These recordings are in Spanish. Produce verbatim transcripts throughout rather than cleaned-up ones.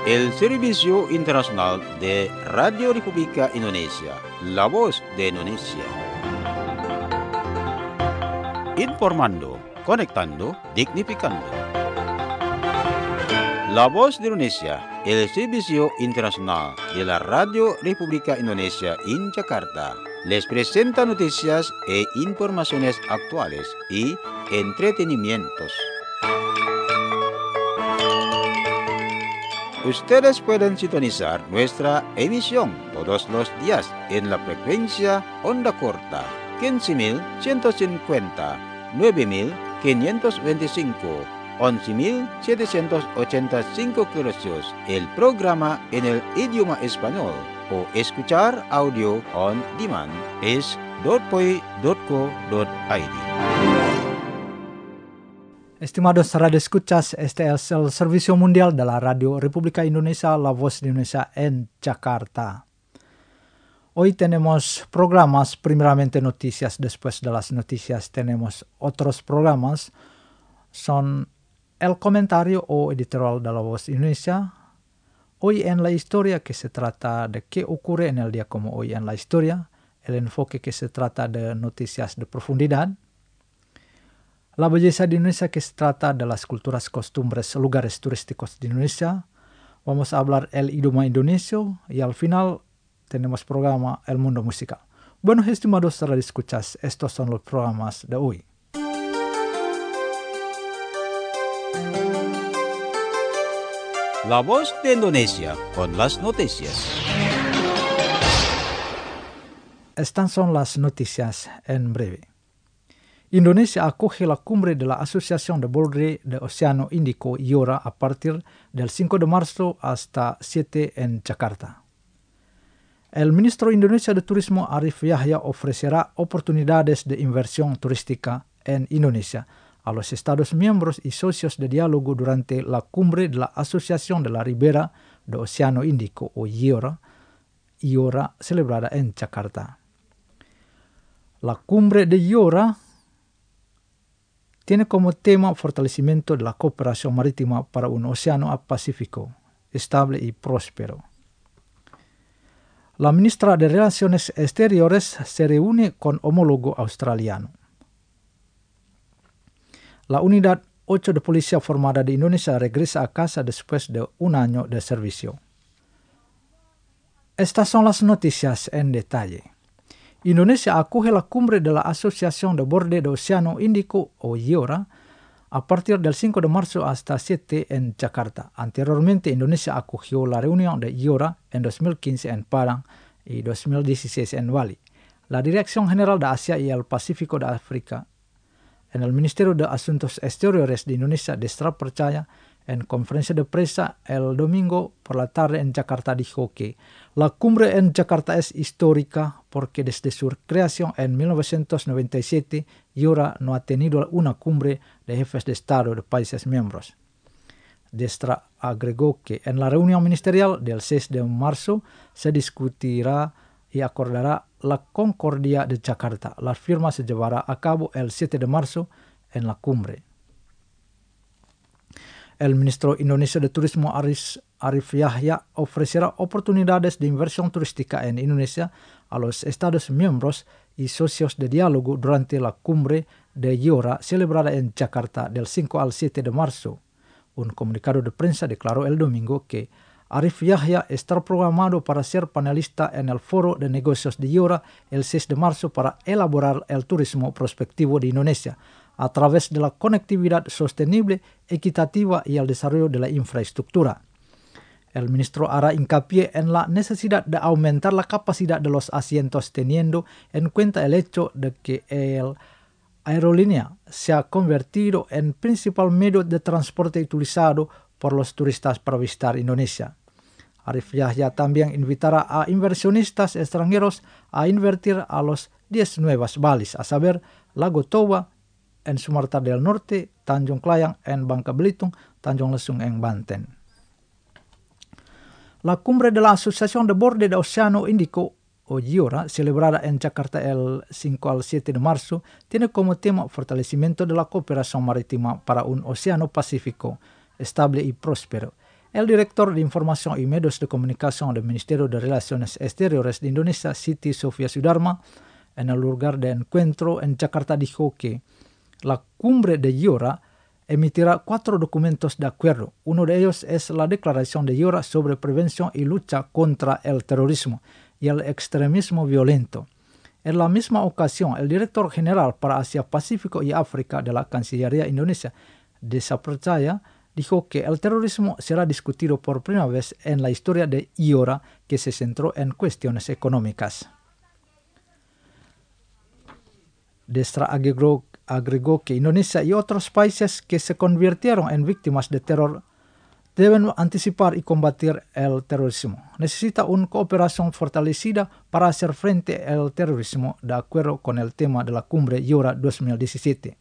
el Servicio Internacional de Radio República Indonesia, la voz de Indonesia. Informando, conectando, dignificando. La voz de Indonesia, el Servicio Internacional de la Radio República Indonesia en Jakarta, les presenta noticias e informaciones actuales y entretenimientos. Ustedes pueden sintonizar nuestra emisión todos los días en la frecuencia onda corta quince mil ciento cincuenta, nueve mil quinientos veinticinco, once mil setecientos ochenta y cinco kHz, el programa en el idioma español, o escuchar audio on demand es dot poi dot co dot i d. Estimados radioescuchas, este es el Servicio Mundial de la Radio República Indonesia, la voz de Indonesia en Jakarta. Hoy tenemos programas, primeramente noticias, después de las noticias tenemos otros programas. Son el comentario o editorial de la voz de Indonesia. Hoy en la historia, que se trata de qué ocurre en el día como hoy en la historia. El enfoque, que se trata de noticias de profundidad. La belleza de Indonesia, que se trata de las culturas, costumbres, lugares turísticos de Indonesia. Vamos a hablar el idioma indonesio y al final tenemos programa El Mundo Musical. Bueno, estimados radioescuchas, estos son los programas de hoy. La voz de Indonesia con las noticias. Estas son las noticias en breve. Indonesia acoge la cumbre de la Asociación de Borde de Océano Índico I O R A a partir del cinco de marzo hasta siete en Jakarta. El ministro Indonesia de Turismo Arif Yahya ofrecerá oportunidades de inversión turística en Indonesia a los Estados miembros y socios de diálogo durante la cumbre de la Asociación de la Ribera de Océano Índico o I O R A, I O R A celebrada en Jakarta. La cumbre de I O R A tiene como tema fortalecimiento de la cooperación marítima para un océano pacífico, estable y próspero. La ministra de Relaciones Exteriores se reúne con homólogo australiano. La unidad ocho de policía formada de Indonesia regresa a casa después de un año de servicio. Estas son las noticias en detalle. Indonesia acoge la cumbre de la Asociación de Borde de Océano Índico o I O R A a partir del cinco de marzo hasta siete en Jakarta. Anteriormente, Indonesia acogió la reunión de I O R A en dos mil quince en Padang y dos mil dieciséis en Bali. La Dirección General de Asia y el Pacífico de África en el Ministerio de Asuntos Exteriores de Indonesia, Destra Percaya, en conferencia de prensa el domingo por la tarde en Jakarta dijo que la cumbre en Jakarta es histórica porque desde su creación en mil novecientos noventa y siete, I O R A no ha tenido una cumbre de jefes de Estado de países miembros. Destra agregó que en la reunión ministerial del seis de marzo se discutirá y acordará la Concordia de Jakarta. La firma se llevará a cabo el siete de marzo en la cumbre. El ministro Indonesia de Turismo Arif, Arif Yahya ofrecerá oportunidades de inversión turística en Indonesia a los Estados miembros y socios de diálogo durante la cumbre de I O R A celebrada en Jakarta del cinco al siete de marzo. Un comunicado de prensa declaró el domingo que Arif Yahya está programado para ser panelista en el Foro de Negocios de I O R A el seis de marzo para elaborar el turismo prospectivo de Indonesia a través de la conectividad sostenible, equitativa y el desarrollo de la infraestructura. El ministro hará hincapié en la necesidad de aumentar la capacidad de los asientos teniendo en cuenta el hecho de que el aerolínea se ha convertido en principal medio de transporte utilizado por los turistas para visitar Indonesia. Arif Yahya también invitará a inversionistas extranjeros a invertir a los diez nuevas balis, a saber, Lago Toba en Sumatera del Norte, Tanjung Klayang en Bangka Belitung, Tanjung Lesung en Banten. La cumbre de la Asociación de Borde de Océano Índico o I O R A, celebrada en Jakarta el cinco al siete de marzo, tiene como tema fortalecimiento de la cooperación marítima para un océano pacífico, estable y próspero. El director de Información y Medios de Comunicación del Ministerio de Relaciones Exteriores de Indonesia, Siti Sofia Sudarma, en el lugar de encuentro en Jakarta dijo que la cumbre de IORA emitirá cuatro documentos de acuerdo. Uno de ellos es la Declaración de IORA sobre prevención y lucha contra el terrorismo y el extremismo violento. En la misma ocasión, el director general para Asia Pacífico y África de la Cancillería Indonesia, Desa Percaya, dijo que el terrorismo será discutido por primera vez en la historia de IORA, que se centró en cuestiones económicas. Destra agregó, agregó que Indonesia y otros países que se convirtieron en víctimas de terror deben anticipar y combatir el terrorismo. Necesita una cooperación fortalecida para hacer frente al terrorismo, de acuerdo con el tema de la cumbre IORA dos mil diecisiete.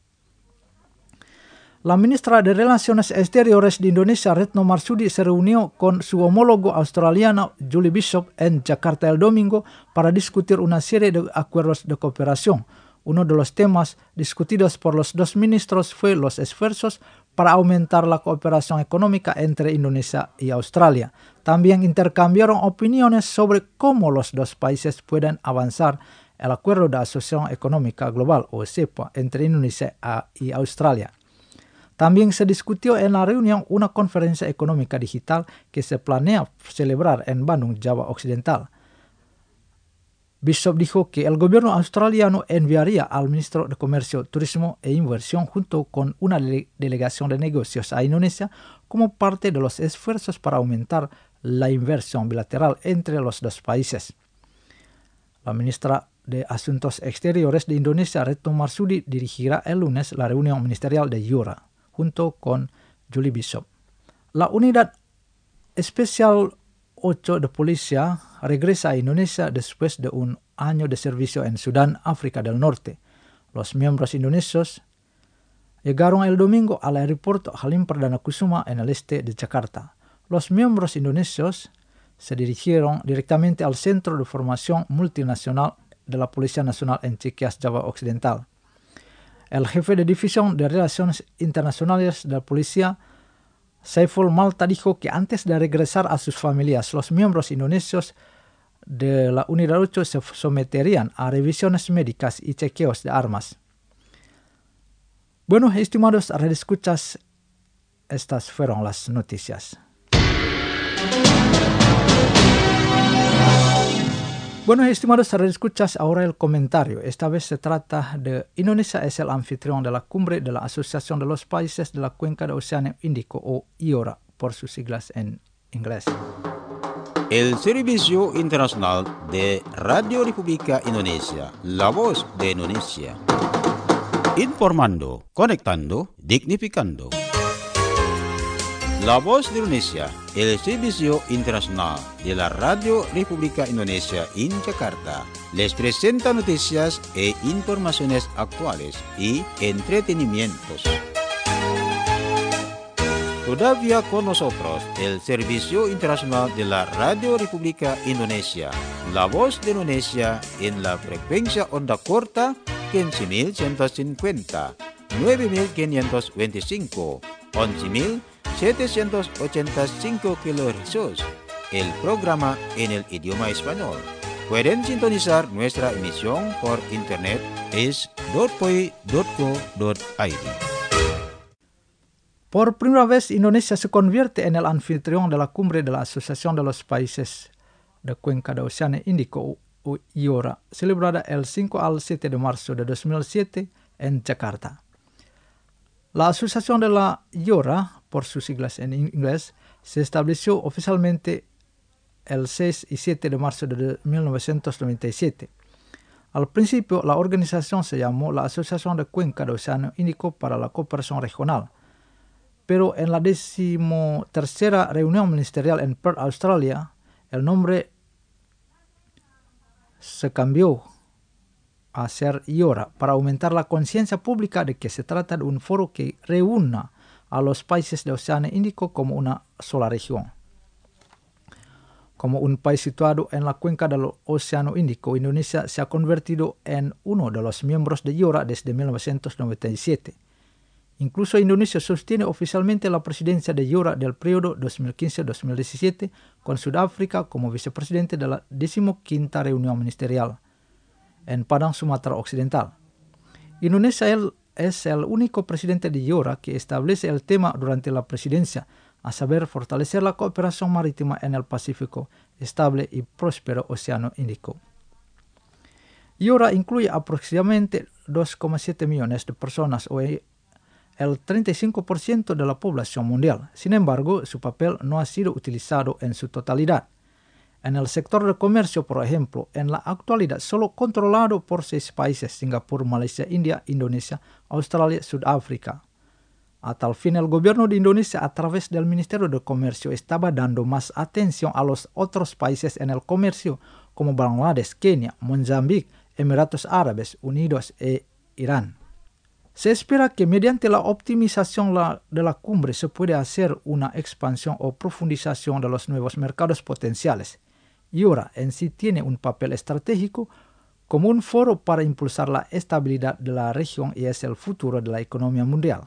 La ministra de Relaciones Exteriores de Indonesia, Retno Marsudi, se reunió con su homólogo australiano, Julie Bishop, en Jakarta el domingo para discutir una serie de acuerdos de cooperación. Uno de los temas discutidos por los dos ministros fue los esfuerzos para aumentar la cooperación económica entre Indonesia y Australia. También intercambiaron opiniones sobre cómo los dos países pueden avanzar el Acuerdo de Asociación Económica Global, o CEPA, entre Indonesia y Australia. También se discutió en la reunión una conferencia económica digital que se planea celebrar en Bandung, Java Occidental. Bishop dijo que el gobierno australiano enviaría al ministro de Comercio, Turismo e Inversión junto con una dele- delegación de negocios a Indonesia como parte de los esfuerzos para aumentar la inversión bilateral entre los dos países. La ministra de Asuntos Exteriores de Indonesia, Retno Marsudi, dirigirá el lunes la reunión ministerial de IORA junto con Julie Bishop. La unidad especial ocho de policía regresa a Indonesia después de un año de servicio en Sudán, África del Norte. Los miembros indonesios llegaron el domingo al aeropuerto Halim Perdana Kusuma en el este de Jakarta. Los miembros indonesios se dirigieron directamente al Centro de Formación Multinacional de la Policía Nacional en Cikeas, Java Occidental. El jefe de División de Relaciones Internacionales de la Policía, Saiful Malta, dijo que antes de regresar a sus familias, los miembros indonesios de la Unidad ocho se someterían a revisiones médicas y chequeos de armas. Bueno, estimados radioescuchas, estas fueron las noticias. Bueno, estimados radioescuchas, ahora el comentario. Esta vez se trata de Indonesia es el anfitrión de la cumbre de la Asociación de los Países de la Cuenca del Océano Índico, o IORA, por sus siglas en inglés. El Servicio Internacional de Radio República Indonesia, la voz de Indonesia. Informando, conectando, dignificando. La voz de Indonesia, el Servicio Internacional de la Radio República Indonesia en Jakarta, les presenta noticias e informaciones actuales y entretenimientos. Todavía con nosotros el Servicio Internacional de la Radio República Indonesia, la voz de Indonesia en la frecuencia onda corta quince mil ciento cincuenta, nueve mil quinientos veinticinco, once mil setecientos ochenta y cinco kilohercios, el programa en el idioma español. Pueden sintonizar nuestra emisión por internet es dot p o i dot co dot i d. Por primera vez, Indonesia se convierte en el anfitrión de la cumbre de la Asociación de los Países de Cuenca del Océano Índico, o IORA, celebrada el cinco al siete de marzo de dos mil siete en Jakarta. La Asociación de la IORA, por sus siglas en inglés, se estableció oficialmente el seis y siete de marzo de mil novecientos noventa y siete. Al principio, la organización se llamó la Asociación de Cuenca del Océano Índico para la Cooperación Regional, pero en la decimotercera reunión ministerial en Perth, Australia, el nombre se cambió a ser IORA para aumentar la conciencia pública de que se trata de un foro que reúna a los países del Océano Índico como una sola región. Como un país situado en la cuenca del Océano Índico, Indonesia se ha convertido en uno de los miembros de IORA desde mil novecientos noventa y siete. Incluso Indonesia sostiene oficialmente la presidencia de jure del periodo dos mil quince a dos mil diecisiete, con Sudáfrica como vicepresidente de la decimoquinta reunión ministerial en Padang, Sumatera Occidental. Indonesia el, es el único presidente de jure que establece el tema durante la presidencia, a saber, fortalecer la cooperación marítima en el Pacífico, estable y próspero Océano Índico. jure incluye aproximadamente dos coma siete millones de personas, o el treinta y cinco por ciento de la población mundial. Sin embargo, su papel no ha sido utilizado en su totalidad. En el sector del comercio, por ejemplo, en la actualidad solo controlado por seis países: Singapur, Malaysia, India, Indonesia, Australia, Sudáfrica. A tal fin, el gobierno de Indonesia, a través del Ministerio de Comercio, estaba dando más atención a los otros países en el comercio, como Bangladesh, Kenia, Mozambique, Emiratos Árabes Unidos e Irán. Se espera que mediante la optimización la, de la cumbre se pueda hacer una expansión o profundización de los nuevos mercados potenciales. jure en sí tiene un papel estratégico como un foro para impulsar la estabilidad de la región y es el futuro de la economía mundial.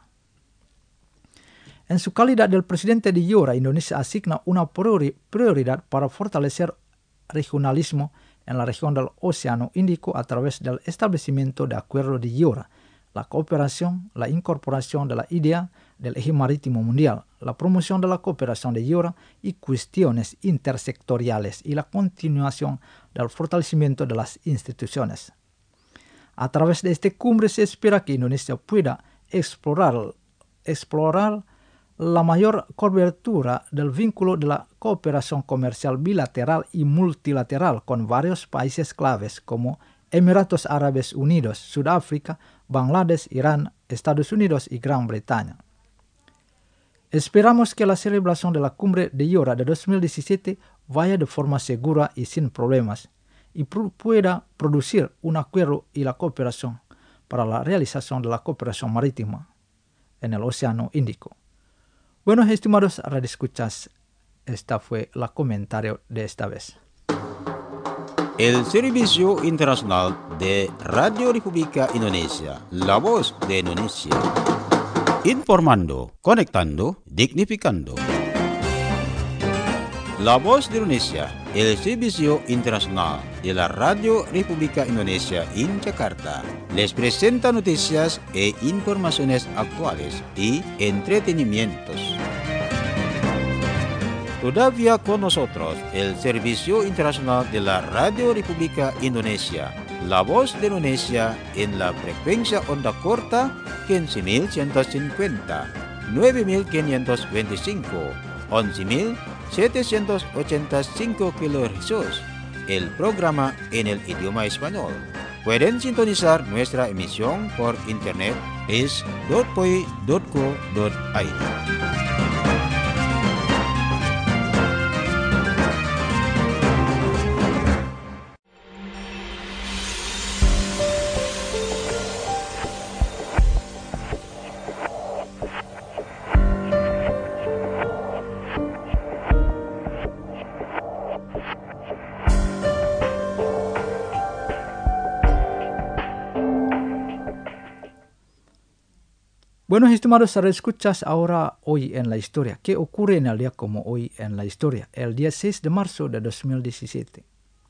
En su calidad del presidente de jure, Indonesia asigna una prioridad para fortalecer regionalismo en la región del Océano Índico a través del establecimiento de acuerdos de jure, la cooperación, la incorporación de la idea del eje marítimo mundial, la promoción de la cooperación de jure y cuestiones intersectoriales y la continuación del fortalecimiento de las instituciones. A través de esta cumbre se espera que Indonesia pueda explorar, explorar la mayor cobertura del vínculo de la cooperación comercial bilateral y multilateral con varios países claves como Emiratos Árabes Unidos, Sudáfrica, Bangladesh, Irán, Estados Unidos y Gran Bretaña. Esperamos que la celebración de la cumbre de jure de dos mil diecisiete vaya de forma segura y sin problemas y pr- pueda producir un acuerdo y la cooperación para la realización de la cooperación marítima en el Océano Índico. Bueno, estimados radioescuchas, esta fue la comentario de esta vez. El Servicio Internacional de Radio República Indonesia, la voz de Indonesia. Informando, conectando, dignificando. La voz de Indonesia, el Servicio Internacional de la Radio República Indonesia en Jakarta, les presenta noticias e informaciones actuales y entretenimientos. Todavía con nosotros el Servicio Internacional de la Radio República Indonesia, la voz de Indonesia en la frecuencia onda corta quince mil ciento cincuenta, nueve mil quinientos veinticinco, once mil setecientos ochenta y cinco kilohercios, el programa en el idioma español. Pueden sintonizar nuestra emisión por internet es punto p o i punto co punto i d. Bueno, estimados escuchas, ahora hoy en la historia. ¿Qué ocurre en el día como hoy en la historia? El día seis de marzo de dos mil diecisiete.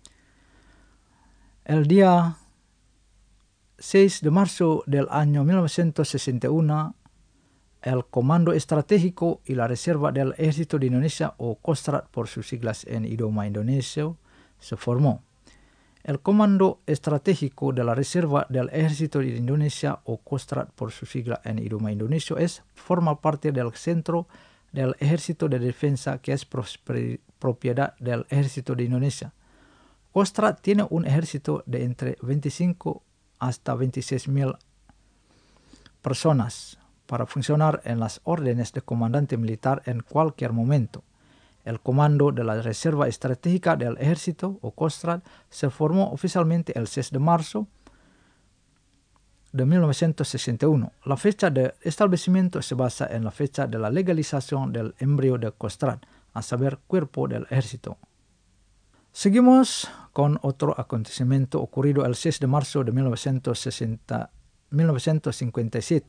El día seis de marzo del año mil novecientos sesenta y uno, el Comando Estratégico y la Reserva del Ejército de Indonesia, o Kostrad por sus siglas en idioma indonesio, se formó. El Comando Estratégico de la Reserva del Ejército de Indonesia, o Kostrad por su sigla en idioma indonesio, es, forma parte del Centro del Ejército de Defensa, que es propiedad del Ejército de Indonesia. Kostrad tiene un ejército de entre veinticinco hasta veintiséis mil personas para funcionar en las órdenes de comandante militar en cualquier momento. El Comando de la Reserva Estratégica del Ejército, o Kostrad, se formó oficialmente el seis de marzo de mil novecientos sesenta y uno. La fecha de establecimiento se basa en la fecha de la legalización del embrión de Kostrad, a saber, Cuerpo del Ejército. Seguimos con otro acontecimiento ocurrido el seis de marzo de mil novecientos cincuenta y siete.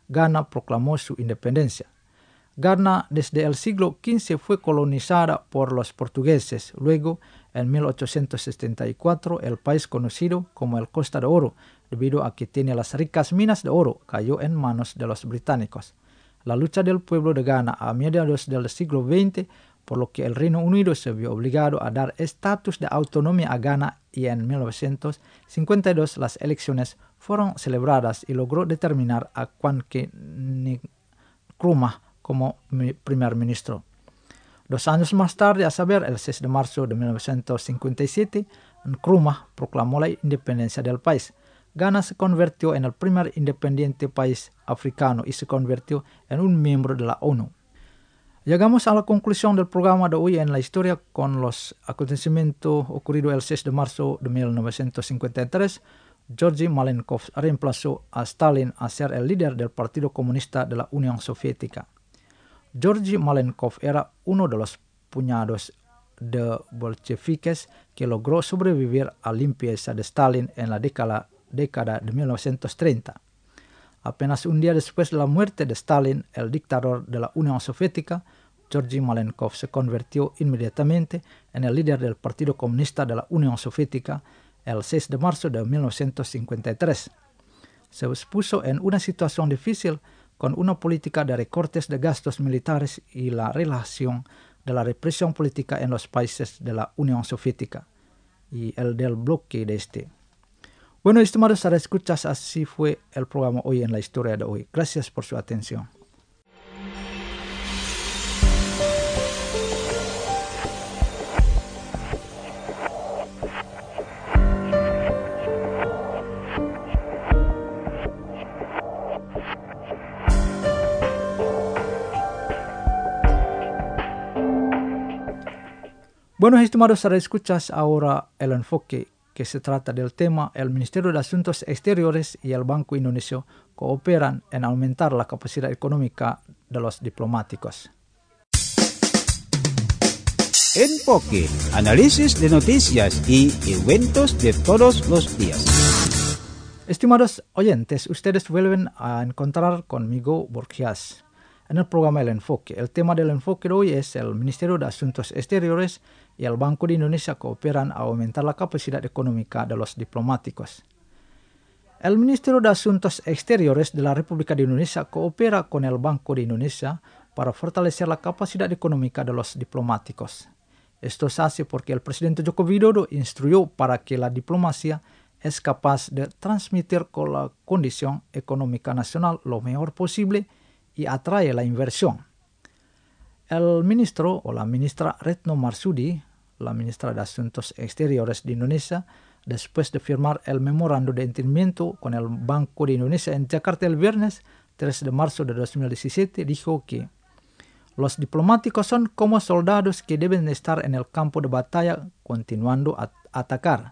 Ghana proclamó su independencia. Ghana desde el siglo quince fue colonizada por los portugueses. Luego, en mil ochocientos setenta y cuatro, el país conocido como el Costa de Oro, debido a que tiene las ricas minas de oro, cayó en manos de los británicos. La lucha del pueblo de Ghana a mediados del siglo veinte, por lo que el Reino Unido se vio obligado a dar estatus de autonomía a Ghana, y en mil novecientos cincuenta y dos las elecciones fueron celebradas y logró determinar a Kwame Nkrumah como primer ministro. Dos años más tarde, a saber, el seis de marzo de mil novecientos cincuenta y siete, Nkrumah proclamó la independencia del país. Ghana se convirtió en el primer independiente país africano y se convirtió en un miembro de la ONU. Llegamos a la conclusión del programa de hoy en la historia con los acontecimientos ocurridos el seis de marzo de mil novecientos cincuenta y tres. Georgy Malenkov reemplazó a Stalin a ser el líder del Partido Comunista de la Unión Soviética. Georgy Malenkov era uno de los puñados de bolcheviques que logró sobrevivir a la limpieza de Stalin en la década, década de mil novecientos treinta. Apenas un día después de la muerte de Stalin, el dictador de la Unión Soviética, Georgy Malenkov se convirtió inmediatamente en el líder del Partido Comunista de la Unión Soviética el seis de marzo de mil novecientos cincuenta y tres. Se expuso en una situación difícil con una política de recortes de gastos militares y la relación de la represión política en los países de la Unión Soviética y el del bloque de este. Bueno, estimados escuchas, así fue el programa hoy en la historia de hoy. Gracias por su atención. Bueno, estimados escuchas, ahora el enfoque que se trata del tema: el Ministerio de Asuntos Exteriores y el Banco Indonesio cooperan en aumentar la capacidad económica de los diplomáticos. Enfoque, análisis de noticias y eventos de todos los días. Estimados oyentes, ustedes vuelven a encontrar conmigo Borgias en el programa El Enfoque. El tema del enfoque de hoy es: el Ministerio de Asuntos Exteriores y el Banco de Indonesia cooperan a aumentar la capacidad económica de los diplomáticos. El Ministerio de Asuntos Exteriores de la República de Indonesia coopera con el Banco de Indonesia para fortalecer la capacidad económica de los diplomáticos. Esto se hace porque el presidente Joko Widodo instruyó para que la diplomacia es capaz de transmitir con la condición económica nacional lo mejor posible y atrae la inversión. El ministro o la ministra Retno Marsudi, la ministra de Asuntos Exteriores de Indonesia, después de firmar el memorando de entendimiento con el Banco de Indonesia en Jakarta el viernes tres de marzo de dos mil diecisiete, dijo que los diplomáticos son como soldados que deben estar en el campo de batalla continuando a atacar.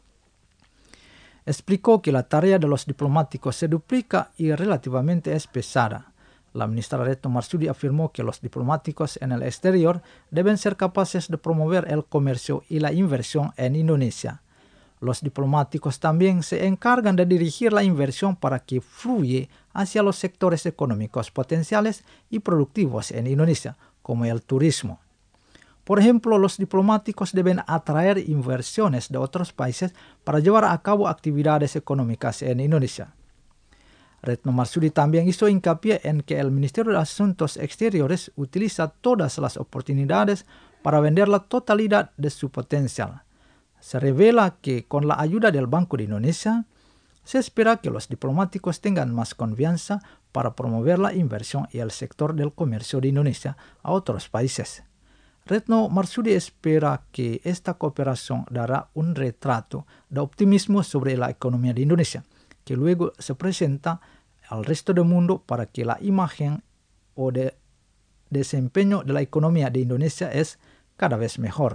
Explicó que la tarea de los diplomáticos se duplica y relativamente es pesada. La ministra Retno Marsudi afirmó que los diplomáticos en el exterior deben ser capaces de promover el comercio y la inversión en Indonesia. Los diplomáticos también se encargan de dirigir la inversión para que fluya hacia los sectores económicos potenciales y productivos en Indonesia, como el turismo. Por ejemplo, los diplomáticos deben atraer inversiones de otros países para llevar a cabo actividades económicas en Indonesia. Retno Marsudi también hizo hincapié en que el Ministerio de Asuntos Exteriores utiliza todas las oportunidades para vender la totalidad de su potencial. Se revela que con la ayuda del Banco de Indonesia, se espera que los diplomáticos tengan más confianza para promover la inversión y el sector del comercio de Indonesia a otros países. Retno Marsudi espera que esta cooperación dará un retrato de optimismo sobre la economía de Indonesia, que luego se presenta al resto del mundo para que la imagen o de desempeño de la economía de Indonesia es cada vez mejor.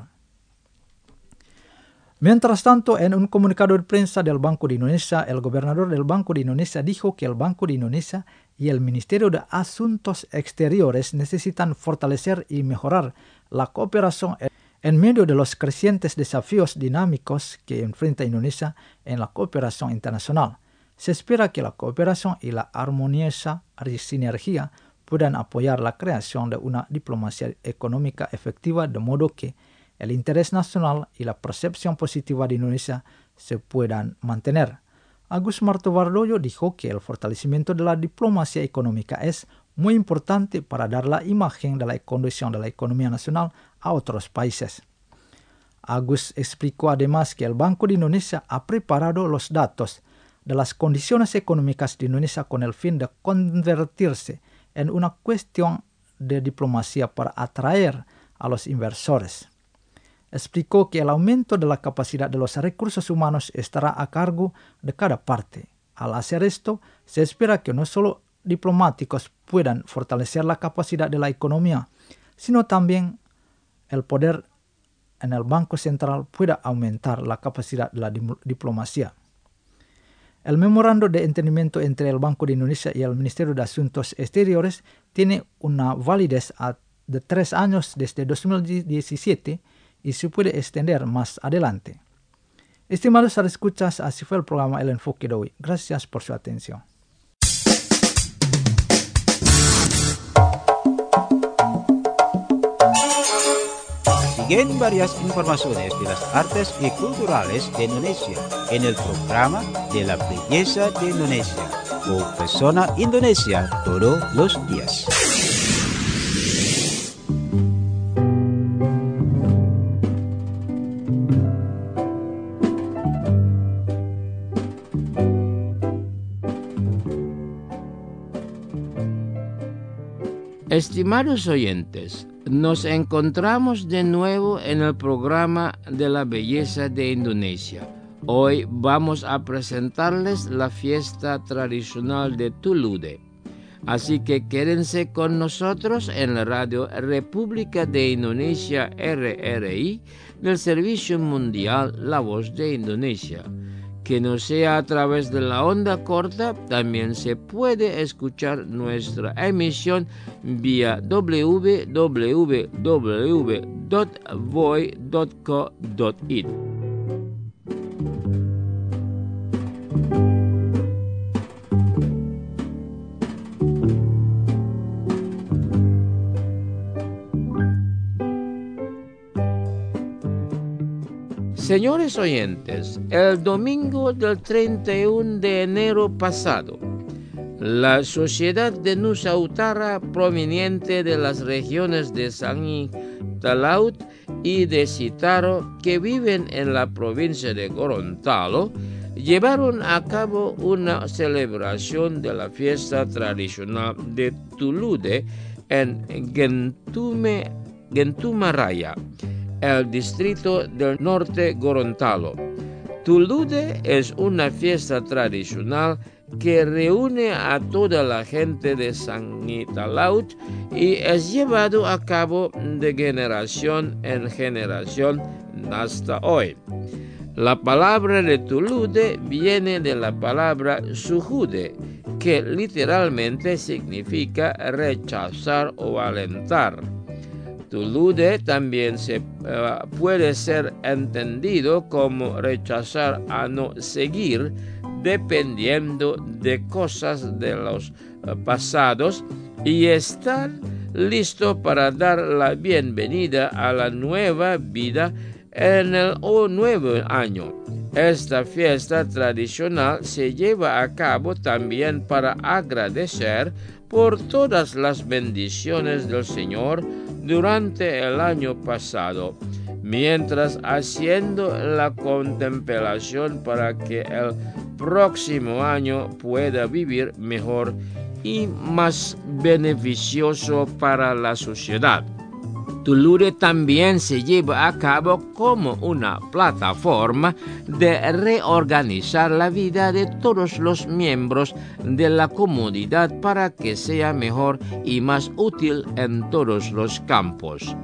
Mientras tanto, en un comunicado de prensa del Banco de Indonesia, el gobernador del Banco de Indonesia dijo que el Banco de Indonesia y el Ministerio de Asuntos Exteriores necesitan fortalecer y mejorar la cooperación en medio de los crecientes desafíos dinámicos que enfrenta Indonesia en la cooperación internacional. Se espera que la cooperación y la armoniosa sinergia puedan apoyar la creación de una diplomacia económica efectiva de modo que el interés nacional y la percepción positiva de Indonesia se puedan mantener. Agus Martowardoyo dijo que el fortalecimiento de la diplomacia económica es muy importante para dar la imagen de la condición de la economía nacional a otros países. Agus explicó además que el Banco de Indonesia ha preparado los datos de las condiciones económicas de Indonesia con el fin de convertirse en una cuestión de diplomacia para atraer a los inversores. Explicó que el aumento de la capacidad de los recursos humanos estará a cargo de cada parte. Al hacer esto, se espera que no solo diplomáticos puedan fortalecer la capacidad de la economía, sino también el poder en el Banco Central pueda aumentar la capacidad de la diplomacia. El memorando de entendimiento entre el Banco de Indonesia y el Ministerio de Asuntos Exteriores tiene una validez de tres años desde dos mil diecisiete y se puede extender más adelante. Estimados escuchas, así fue el programa El Enfoque de hoy. Gracias por su atención. Siguen varias informaciones de las artes y culturales de Indonesia en el programa de la belleza de Indonesia o Persona Indonesia todos los días. Estimados oyentes, nos encontramos de nuevo en el programa de la belleza de Indonesia. Hoy vamos a presentarles la fiesta tradicional de Tulude. Así que quédense con nosotros en la radio República de Indonesia R R I del Servicio Mundial La Voz de Indonesia. Que no sea a través de la onda corta, también se puede escuchar nuestra emisión vía w w w punto voy punto co punto in. Señores oyentes, el domingo del treinta y uno de enero pasado, la sociedad de Nusa Utara, proveniente de las regiones de Sangi Talaut y de Sitaro, que viven en la provincia de Gorontalo, llevaron a cabo una celebración de la fiesta tradicional de Tulude en Gentume, Gentumaraya, el distrito del norte Gorontalo. Tulude es una fiesta tradicional que reúne a toda la gente de Sangi Talaut y es llevado a cabo de generación en generación hasta hoy. La palabra de Tulude viene de la palabra sujude, que literalmente significa rechazar o alentar. Tulude también se, uh, puede ser entendido como rechazar a no seguir, dependiendo de cosas de los uh, pasados, y estar listo para dar la bienvenida a la nueva vida en el oh, nuevo año. Esta fiesta tradicional se lleva a cabo también para agradecer por todas las bendiciones del Señor durante el año pasado, mientras haciendo la contemplación para que el próximo año pueda vivir mejor y más beneficioso para la sociedad. Tulude también se lleva a cabo como una plataforma de reorganizar la vida de todos los miembros de la comunidad para que sea mejor y más útil en todos los campos.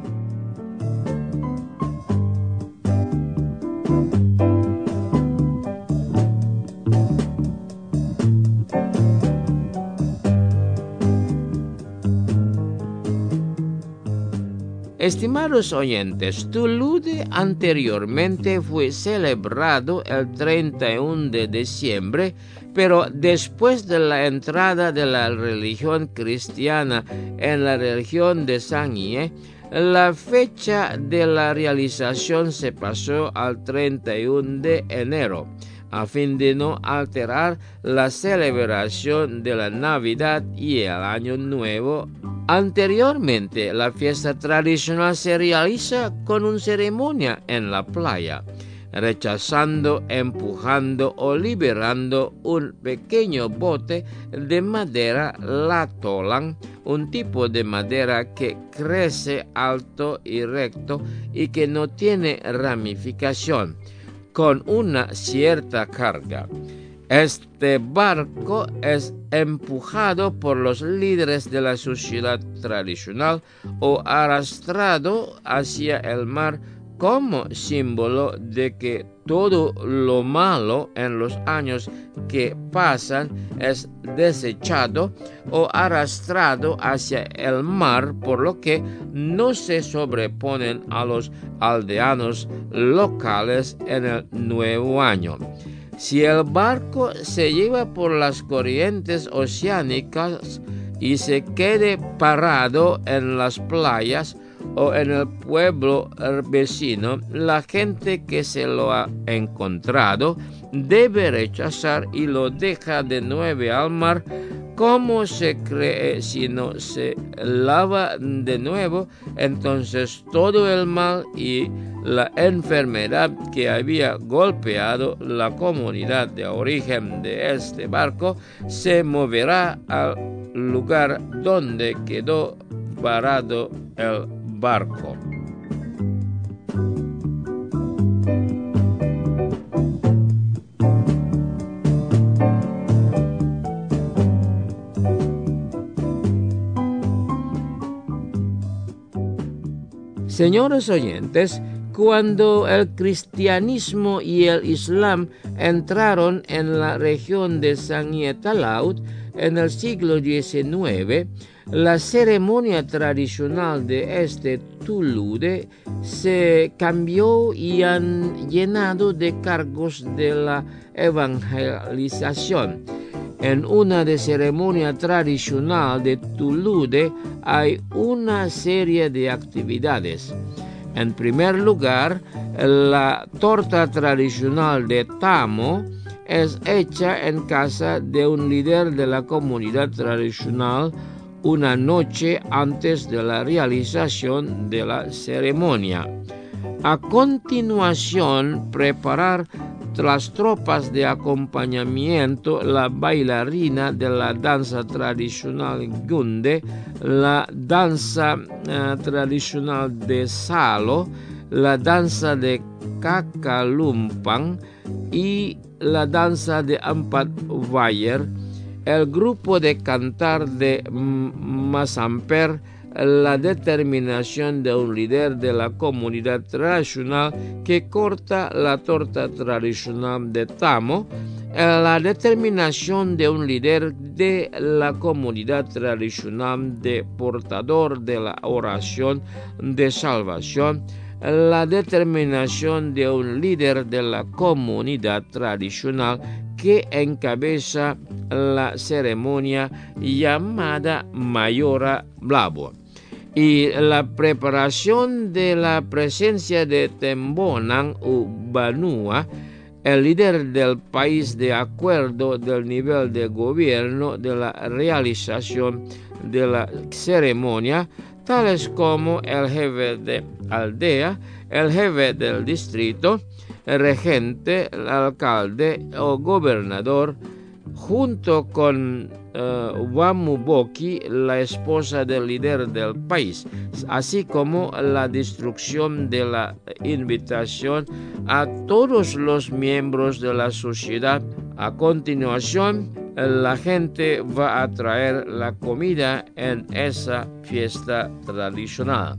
Estimados oyentes, Tulude anteriormente fue celebrado el treinta y uno de diciembre, pero después de la entrada de la religión cristiana en la región de Sangye, la fecha de la realización se pasó al treinta y uno de enero, a fin de no alterar la celebración de la Navidad y el Año Nuevo. Anteriormente, la fiesta tradicional se realiza con una ceremonia en la playa, rechazando, empujando o liberando un pequeño bote de madera latolang, un tipo de madera que crece alto y recto y que no tiene ramificación, con una cierta carga. Este barco es empujado por los líderes de la sociedad tradicional o arrastrado hacia el mar como símbolo de que todo lo malo en los años que pasan es desechado o arrastrado hacia el mar, por lo que no se sobreponen a los aldeanos locales en el nuevo año. Si el barco se lleva por las corrientes oceánicas y se quede parado en las playas o en el pueblo vecino, la gente que se lo ha encontrado debe rechazar y lo deja de nuevo al mar. ¿Cómo se cree si no se lava de nuevo? Entonces todo el mal y la enfermedad que había golpeado la comunidad de origen de este barco se moverá al lugar donde quedó varado el barco. Señores oyentes, cuando el cristianismo y el islam entraron en la región de Sangye Talaut en el siglo diecinueve, la ceremonia tradicional de este Tulude se cambió y han llenado de cargos de la evangelización. En una de ceremonia tradicional de Tulude hay una serie de actividades. En primer lugar, la torta tradicional de Tamo es hecha en casa de un líder de la comunidad tradicional una noche antes de la realización de la ceremonia. A continuación, preparar las tropas de acompañamiento, la bailarina de la danza tradicional Gunde, la danza uh, tradicional de Salo, la danza de Kakalumpang y la danza de Empat Wayar, el grupo de cantar de Masamper, la determinación de un líder de la comunidad tradicional que corta la torta tradicional de Tamo, la determinación de un líder de la comunidad tradicional de portador de la oración de salvación, la determinación de un líder de la comunidad tradicional que encabeza la ceremonia llamada Mayora Blabo, y la preparación de la presencia de Tembonang u Banua, el líder del país, de acuerdo del nivel de gobierno de la realización de la ceremonia, tales como el jefe de aldea, el jefe del distrito, el regente, el alcalde o gobernador, junto con uh, Wamuboki, la esposa del líder del país, así como la destrucción de la invitación a todos los miembros de la sociedad. A continuación, la gente va a traer la comida en esa fiesta tradicional.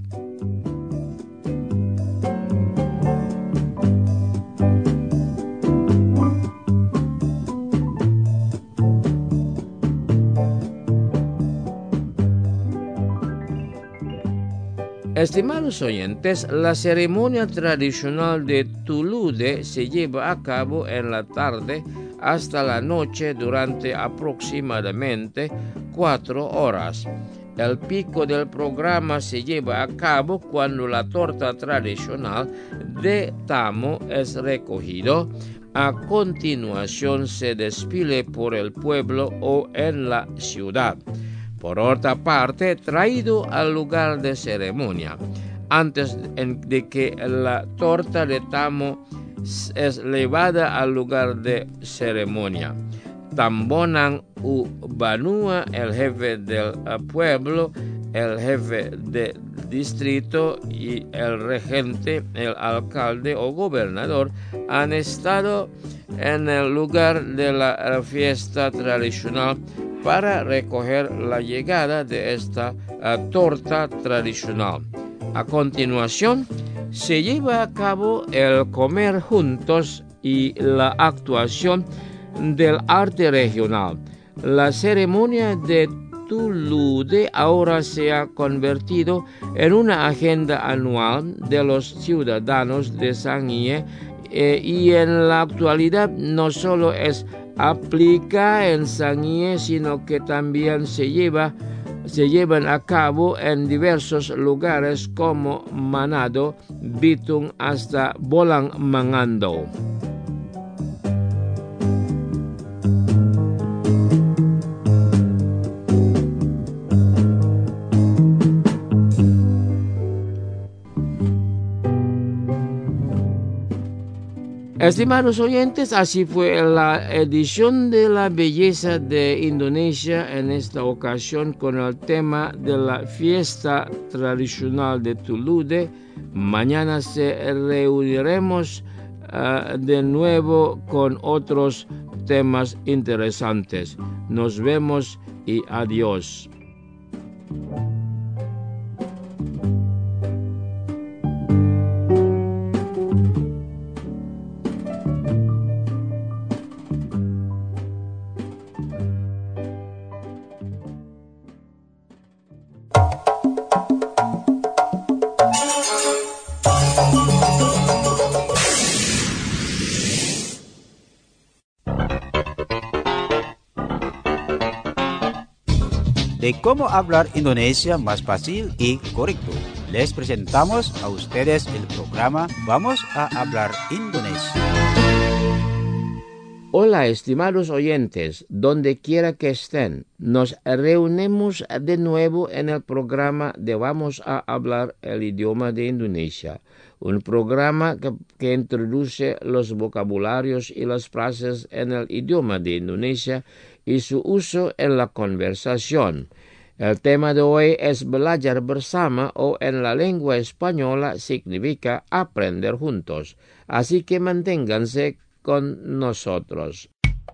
Estimados oyentes, la ceremonia tradicional de Tulude se lleva a cabo en la tarde hasta la noche durante aproximadamente cuatro horas. El pico del programa se lleva a cabo cuando la torta tradicional de Tamo es recogido. A continuación se desfile por el pueblo o en la ciudad. Por otra parte, traído al lugar de ceremonia, antes de que la torta de Tamo es llevada al lugar de ceremonia. Tambonan u Banua, el jefe del pueblo, el jefe del distrito y el regente, el alcalde o gobernador han estado en el lugar de la fiesta tradicional para recoger la llegada de esta uh, torta tradicional. A continuación, se lleva a cabo el comer juntos y la actuación del arte regional. La ceremonia de Tulude ahora se ha convertido en una agenda anual de los ciudadanos de Sangihe eh, y en la actualidad no solo es aplica en Sangihe, sino que también se lleva se llevan a cabo en diversos lugares como Manado, Bitung hasta Bolang Mangando. Estimados oyentes, así fue la edición de la belleza de Indonesia en esta ocasión con el tema de la fiesta tradicional de Tulude. Mañana se reuniremos uh, de nuevo con otros temas interesantes. Nos vemos y adiós. De cómo hablar Indonesia más fácil y correcto. Les presentamos a ustedes el programa Vamos a hablar Indonesia. Hola, estimados oyentes, donde quiera que estén, nos reunimos de nuevo en el programa de Vamos a hablar el idioma de Indonesia, un programa que, que introduce los vocabularios y las frases en el idioma de Indonesia y su uso en la conversación. El tema de hoy es belajar bersama o en la lengua española significa aprender juntos. Así que manténganse con nosotros.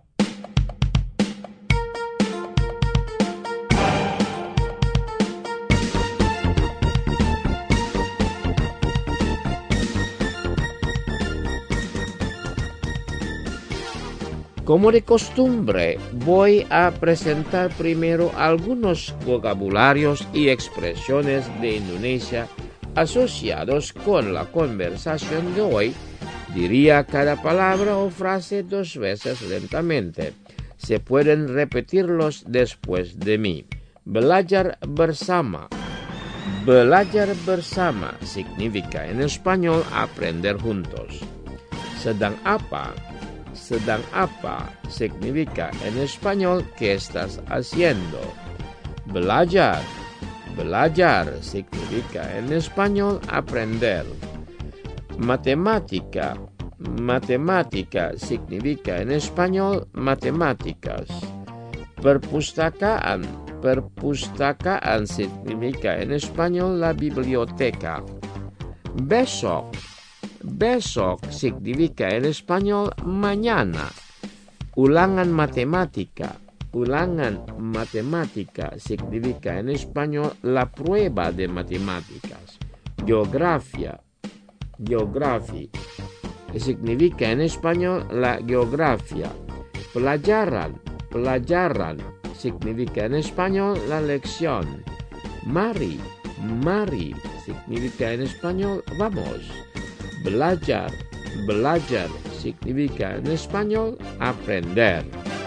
Como de costumbre, voy a presentar primero algunos vocabularios y expresiones de Indonesia asociados con la conversación de hoy. Diría cada palabra o frase dos veces lentamente. Se pueden repetirlos después de mí. Belajar bersama. Belajar bersama significa en español aprender juntos. Sedang apa? Sedang apa significa en español ¿qué estás haciendo? Belajar. Belajar significa en español aprender. Matemática. Matemática significa en español matemáticas. Perpustakaan. Perpustakaan significa en español la biblioteca. Besok. Besok significa en español mañana. Ulangan matematika. Ulangan matemática significa en español la prueba de matemáticas. Geografía. Geografía significa en español la geografía. Pelajaran. Pelajaran significa en español la lección. Mari. Mari significa en español vamos. Belajar, belajar significa en español aprender.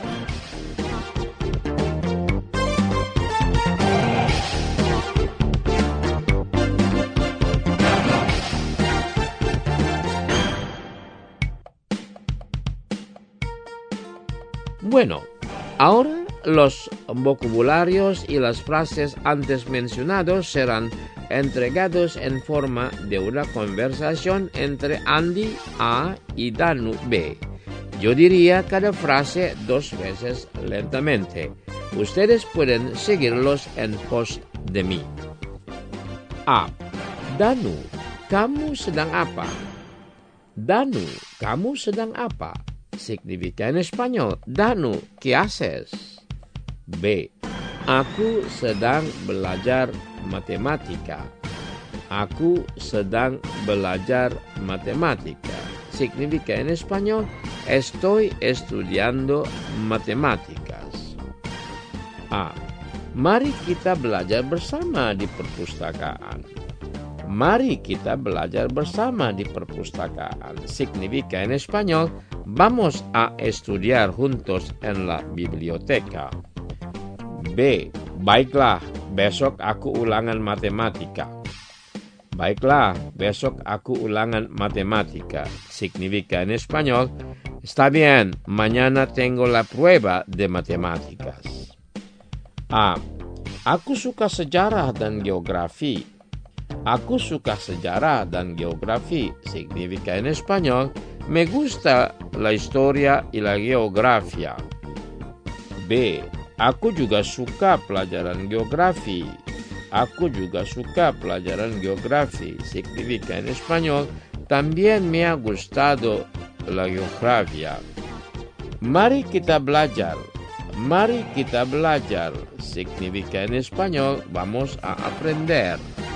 Bueno, ahora los vocabularios y las frases antes mencionados serán entregados en forma de una conversación entre Andy A y Danu B. Yo diría cada frase dos veces lentamente. Ustedes pueden seguirlos en pos de mí. A. Danu, kamu sedang apa? Danu, kamu sedang apa? Significa en español, Danu, ¿qué haces? B. Aku sedang belajar matematika. Aku sedang belajar matematika. Significa en español, estoy estudiando matemáticas. A. Mari kita belajar bersama di perpustakaan. Mari kita belajar bersama di perpustakaan. Significa en español, vamos a estudiar juntos en la biblioteca. B. Baiklah, besok aku ulangan matematika. Baiklah, besok aku ulangan matematika. Significa en español, está bien, mañana tengo la prueba de matemáticas. A. Aku suka sejarah dan geografi. Aku suka sejarah dan geografi. Significa en español, me gusta la historia y la geografía. B. Aku juga suka pelajaran geografi. Aku juga suka pelajaran geografi. Significa en español, también me ha gustado la geografía. Mari kita belajar. Mari kita belajar. Significa en español, vamos a aprender.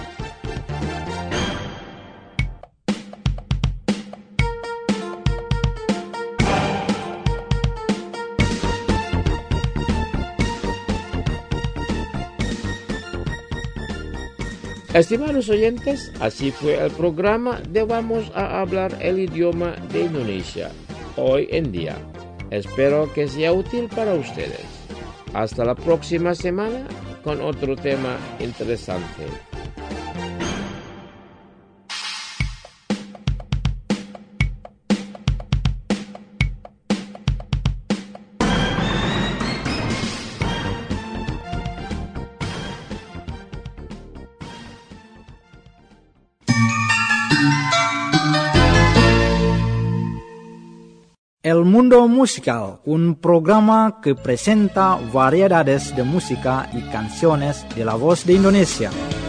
Estimados oyentes, así fue el programa de Vamos a hablar el idioma de Indonesia hoy en día. Espero que sea útil para ustedes. Hasta la próxima semana con otro tema interesante. El Mundo Musical, un programa que presenta variedades de música y canciones de la voz de Indonesia.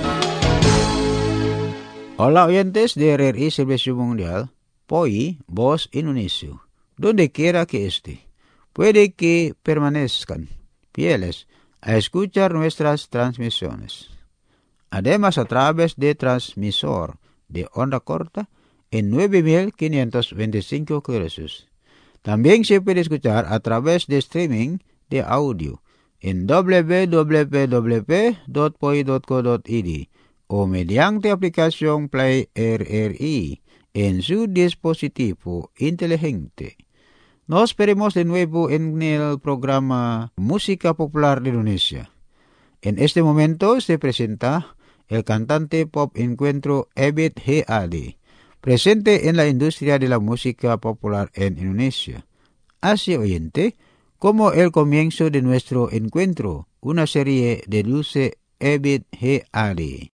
Hola oyentes de R R I Servicio Mundial, Poi, Voz Indonesia, donde quiera que esté. Puede que permanezcan fieles a escuchar nuestras transmisiones. Además, a través de transmisor de onda corta en nueve mil quinientos veinticinco kilohertz. También se puede escuchar a través de streaming de audio en doble u doble u doble u punto poi punto co punto i d o mediante aplicación Play R R I en su dispositivo inteligente. Nos veremos de nuevo en el programa Música Popular de Indonesia. En este momento se presenta el cantante pop encuentro Ebit G A D, presente en la industria de la música popular en Indonesia. Así oyente, como el comienzo de nuestro encuentro, una serie de Luce Ebit G A D.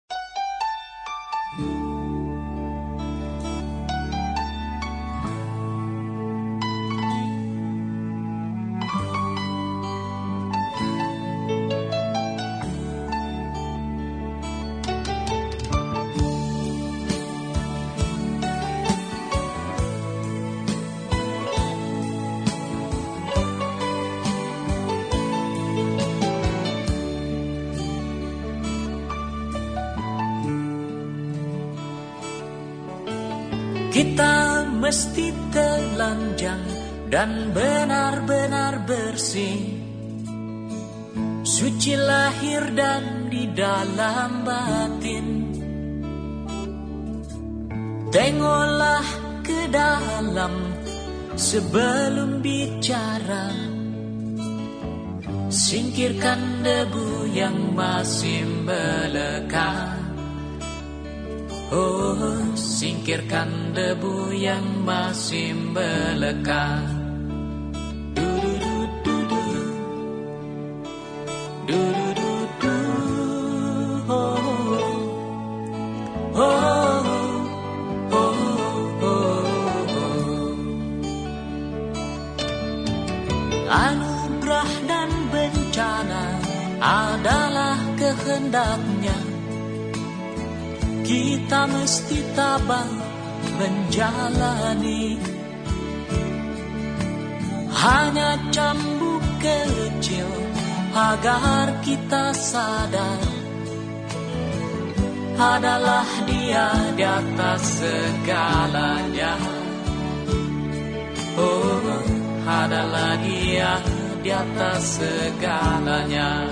Kita mesti telanjang dan benar-benar bersih, suci lahir dan di dalam batin. Tengoklah ke dalam sebelum bicara, singkirkan debu yang masih melekat. Oh, singkirkan debu yang masih melekat. Anugerah dan bencana adalah kehendaknya. Kita mesti tabah menjalani. Hanya cambuk kecil agar kita sadar, adalah Dia di atas segalanya. Oh, adalah Dia di atas segalanya.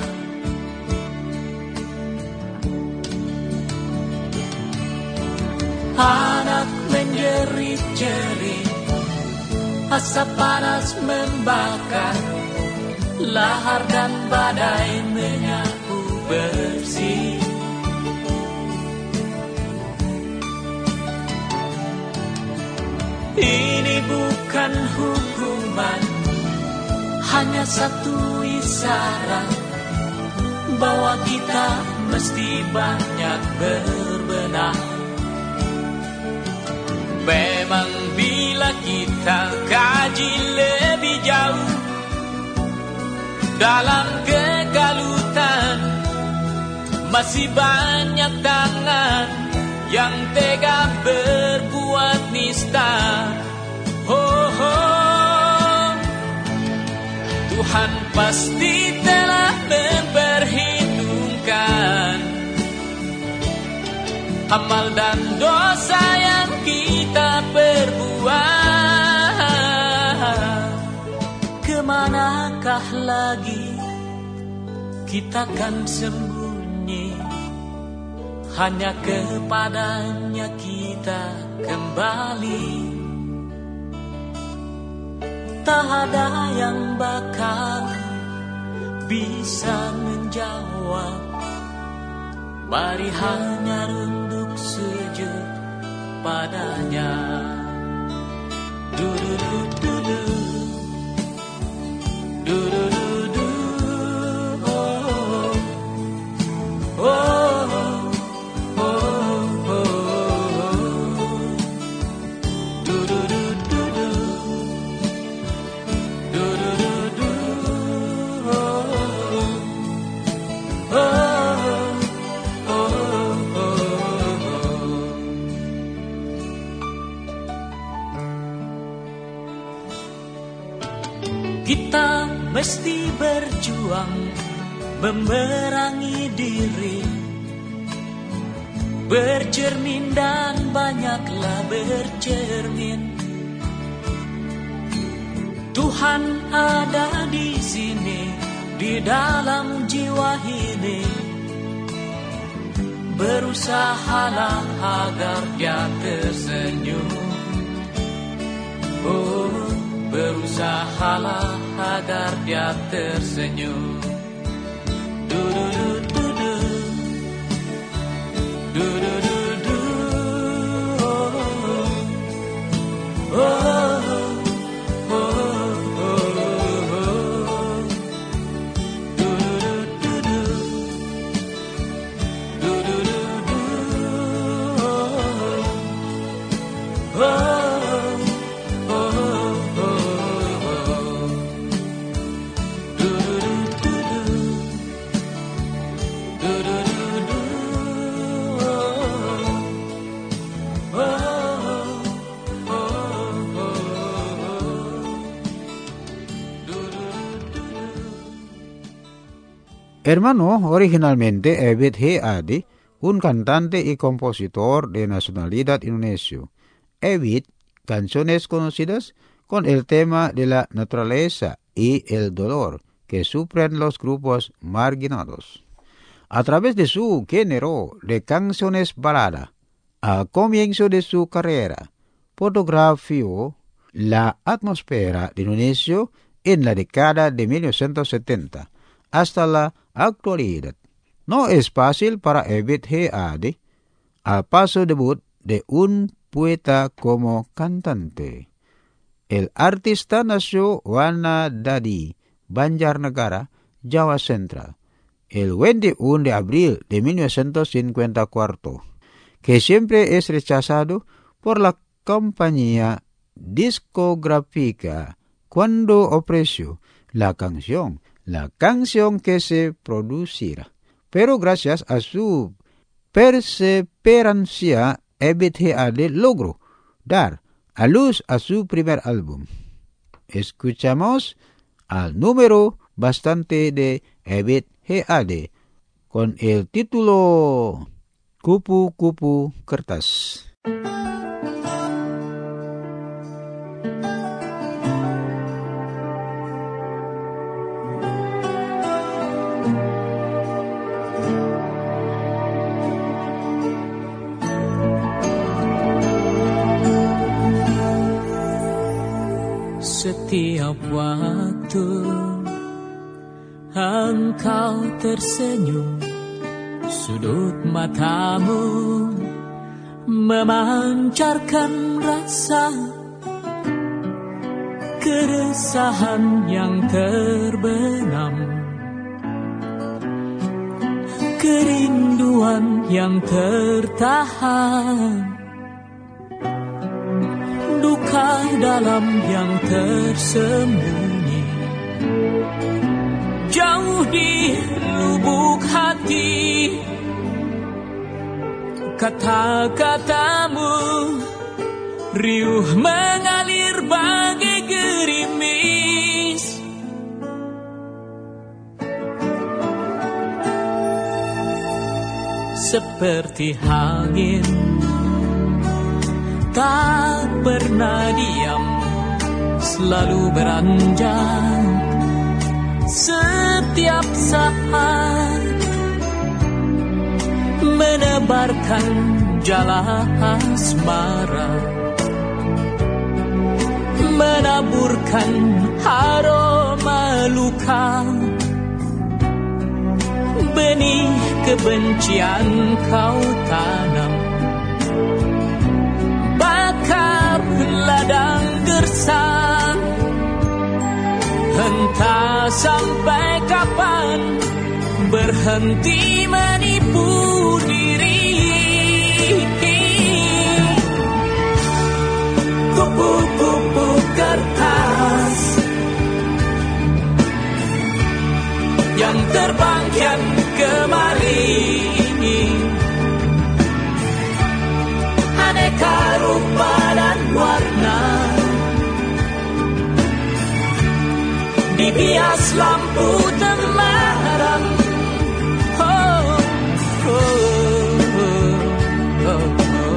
Anak menjerit-jerit, asap panas membakar, lahar dan badai menyapu bersih. Ini bukan hukuman, hanya satu isyarat bahwa kita mesti banyak berbenah. Memang bila kita kaji lebih jauh dalam kegalutan, masih banyak tangan yang tega berbuat nista. Oh, oh. Tuhan pasti telah memperhitungkan amal dan dosa yang kita perbuat. Kemanakah lagi kita kan sembunyi? Hanya kepadanya kita kembali. Tak ada yang bakal bisa menjawab. Mari hanya runduk sujud padanya. Du-du-du-du-du, du-du-du-du, oh, oh, oh, oh, oh, du-du-du-du-du, du-du-du-du, oh, oh. Kita mesti berjuang memerangi diri, bercermin dan banyaklah bercermin. Tuhan ada di sini, di dalam jiwa ini. Berusahalah agar Dia tersenyum. Oh, berusahalah agar Dia tersenyum. Du-du-du-du-du, du-du-du-du, oh, oh, oh, oh, du-du-du-du-du, du-du-du-du, oh, oh. Hermano, originalmente Ebed G. Ade, un cantante y compositor de nacionalidad indonesio. Ebed, canciones conocidas con el tema de la naturaleza y el dolor, que sufren los grupos marginados. A través de su género de canciones balada, al comienzo de su carrera, fotografió la atmósfera de Indonesia en la década de mil novecientos setenta hasta la actualidad. No es fácil para Ebit G. Ade al paso debut de un poeta como cantante. El artista nació Wanadadi, Banjarnegara, Jawa Central, el veintiuno de abril de mil novecientos cincuenta y cuatro, que siempre es rechazado por la compañía discográfica cuando ofreció la canción, la canción que se producirá. Pero gracias a su perseverancia, Ebit G. Ade logró dar a luz a su primer álbum. Escuchamos al número bastante de Ebit G. Ade con el título Kupu-Kupu Kertas. Setiap waktu engkau tersenyum, sudut matamu memancarkan rasa keresahan yang terbenam, kerinduan yang tertahan, duka dalam yang tersembunyi, jauh di lubuk hati. Kata-katamu riuh mengalir bagai gerimis, seperti angin tak pernah diam, selalu beranjak setiap saat, menebarkan jala asmara, menaburkan aroma luka, benih kebencian kau tanam, bakar ladang gersang. Entah sampai kapan berhenti menipu diri. Kupu-kupu kertas yang terbang kian kemari, aneka rupa dan warna, dibias lampu temaram. Oh, oh, oh, oh, oh.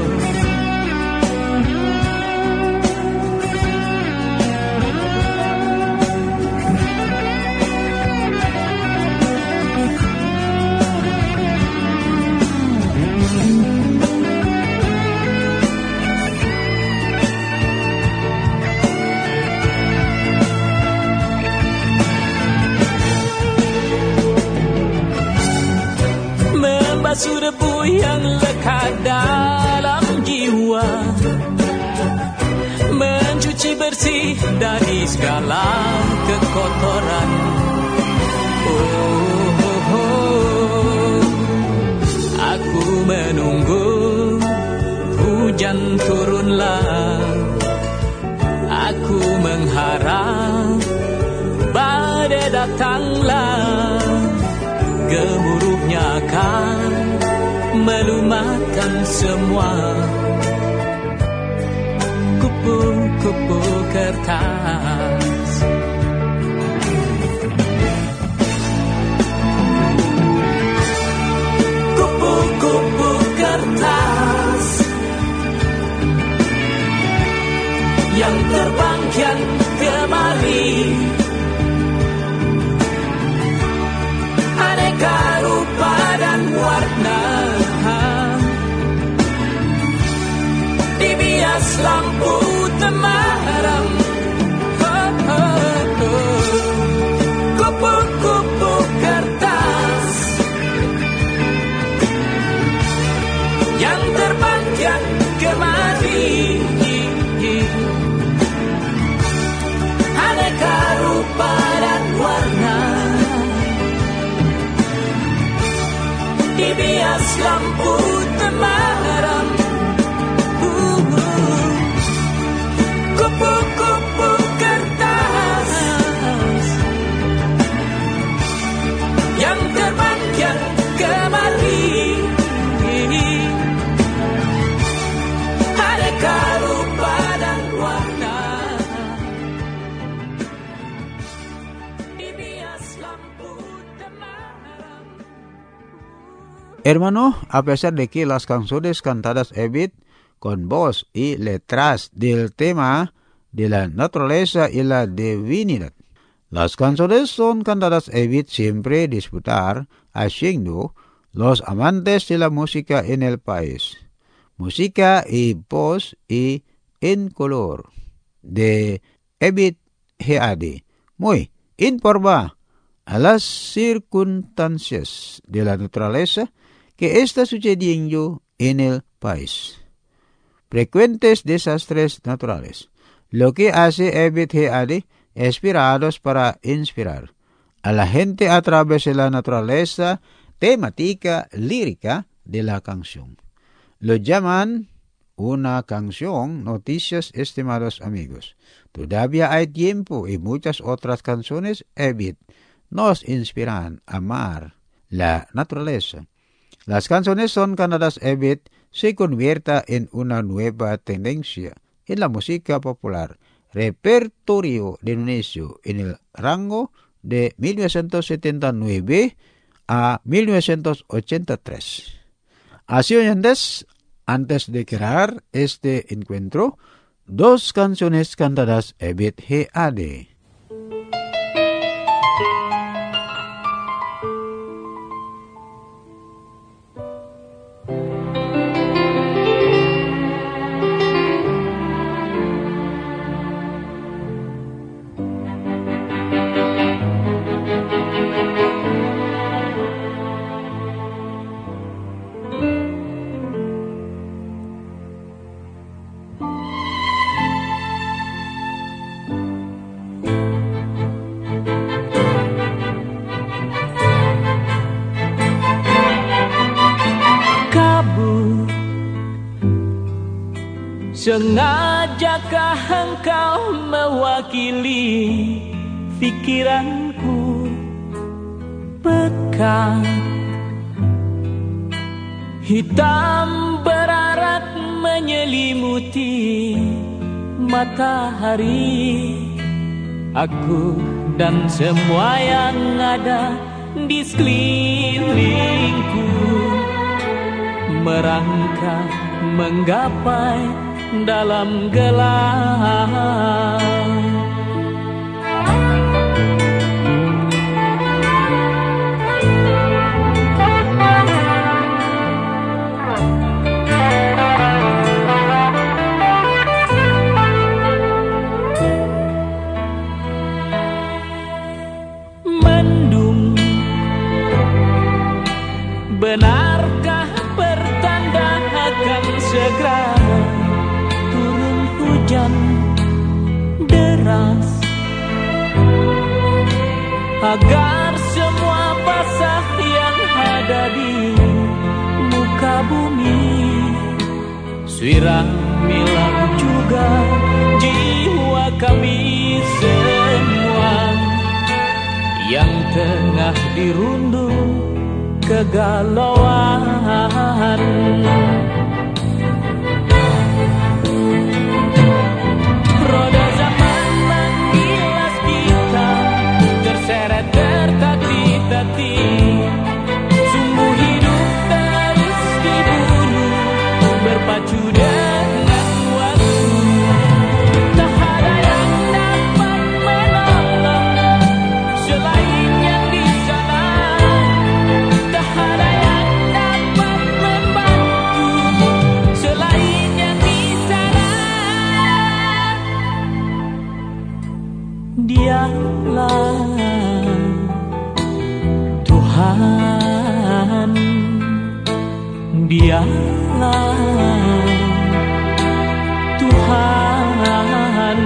Membasuh debu yang lekat dalam jiwa, mencuci bersih dari segala kekotoran. Oh, oh, oh. Aku menunggu hujan turunlah, aku mengharap badai datanglah, gemuruhnya akan melumatkan semua. Kupu-kupu kertas, kupu-kupu kertas yang terbang kian kemari, lampu temaram. Oh, oh, oh. Kupu-kupu kertas yang terbang kemari, aneka rupa dan warna, dibias lampu temaram. uh, Kupu-kupu kertas yang terbang kemari, aneka rupa dan warna, dibias lampu temaram. Hermano, a pesar de que las canciones cantadas Ebit con voz y letras del tema de la naturaleza y la divinidad, las canciones son cantadas Ebit siempre disfrutar haciendo los amantes de la música en el país. Música y voz y en color de Ebit G A D. Muy informa a las circunstancias de la naturaleza que está sucediendo en el país. Frecuentes desastres naturales, lo que hace Ebit G A D inspirados para inspirar a la gente a través de la naturaleza temática lírica de la canción. Lo llaman una canción noticias, estimados amigos. Todavía hay tiempo y muchas otras canciones Ebit nos inspiran a amar la naturaleza. Las canciones son cantadas Ebit se convierta en una nueva tendencia en la música popular, repertorio de Indonesia en el rango de mil novecientos setenta y nueve a mil novecientos ochenta y tres. Así, oyentes, antes de crear este encuentro, dos canciones cantadas Ebit G A D. Sengajakah engkau mewakili pikiranku pekat, hitam berarak menyelimuti matahari. Aku dan semua yang ada di sekelilingku merangkak menggapai dalam gelap. Mendung, benarkah pertanda akan segera hujan deras agar semua basah yang ada di muka bumi. Siramilah juga jiwa kami semua yang tengah dirundung kegalauan. Roda zaman menggilas kita, terseret tertatih-tatih. Sumbu hidup terus diburu, berpacu dengan waktu. Tak ada yang dapat menolong selain yang di sana. Tak ada yang dapat membantu Dialah Tuhan.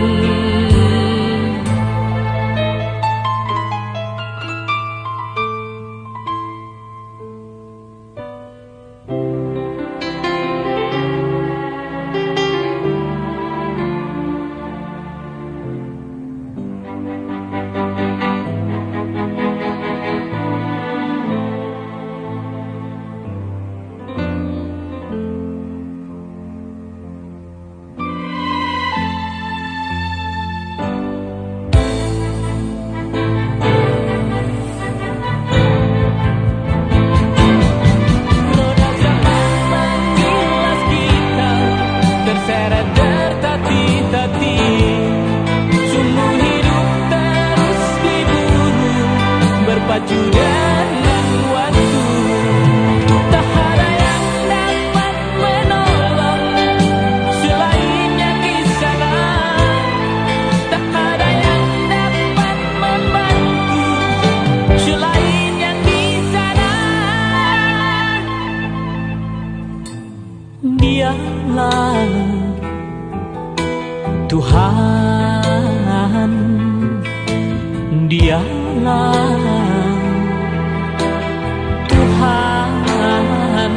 Dialah Tuhan. Dialah Tuhan.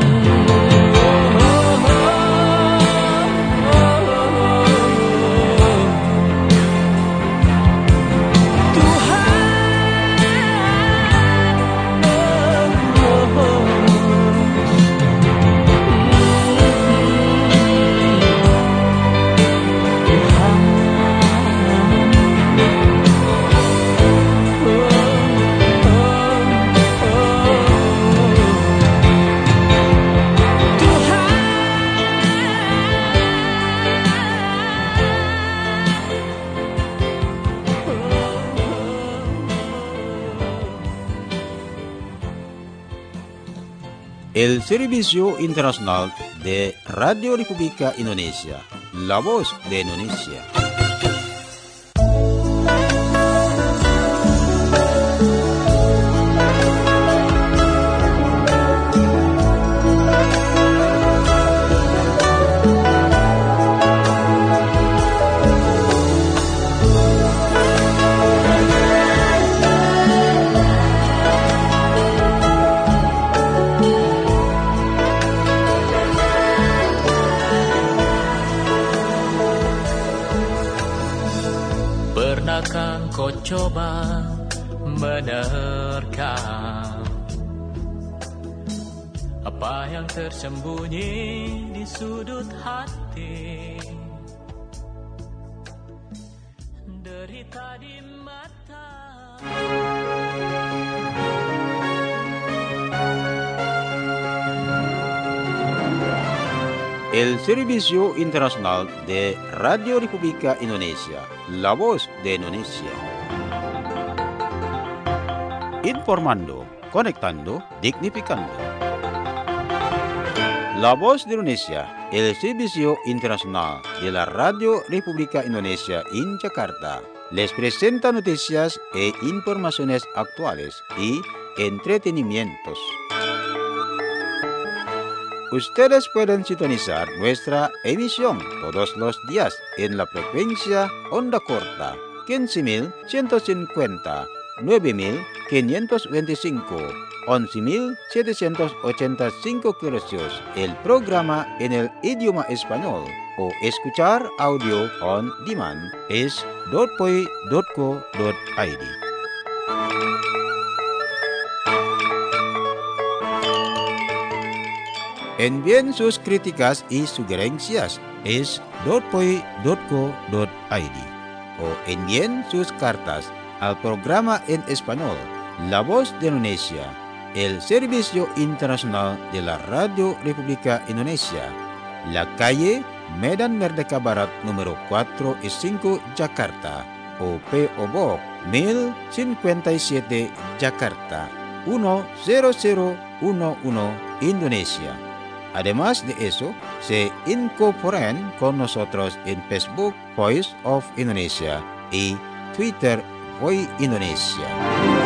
El Servicio Internacional de Radio República Indonesia, La Voz de Indonesia. Pernahkah kau coba menerkam apa yang tersembunyi di sudut hati, derita di mata. El Servicio Internacional de Radio República Indonesia, La Voz de Indonesia. Informando, conectando, dignificando. La Voz de Indonesia, el Servicio Internacional de la Radio República Indonesia en Jakarta, les presenta noticias e informaciones actuales y entretenimientos. Ustedes pueden sintonizar nuestra emisión todos los días en la frecuencia onda corta quince mil ciento cincuenta, nueve mil quinientos veinticinco, once mil setecientos ochenta y cinco kHz, el programa en el idioma español, o escuchar audio on demand es dot poi dot co dot i d. Envíen sus críticas y sugerencias es dot poi dot co dot i d o envíen sus cartas al programa en español La Voz de Indonesia, el Servicio Internacional de la Radio República Indonesia, la calle Medan Merdeka Barat número cuatro y cinco, Jakarta, o P O Box mil cincuenta y siete, Jakarta, uno cero cero uno uno, Indonesia. Además de eso, se incorporan con nosotros en Facebook Voice of Indonesia y Twitter Voice Indonesia.